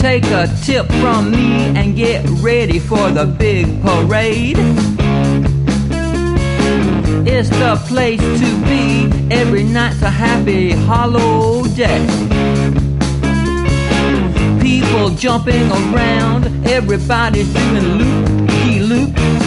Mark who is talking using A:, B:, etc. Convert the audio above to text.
A: take a tip from me and get ready for the big parade. It's the place to be. Every night's a happy holiday. People jumping around, everybody's doing loop-de-loop.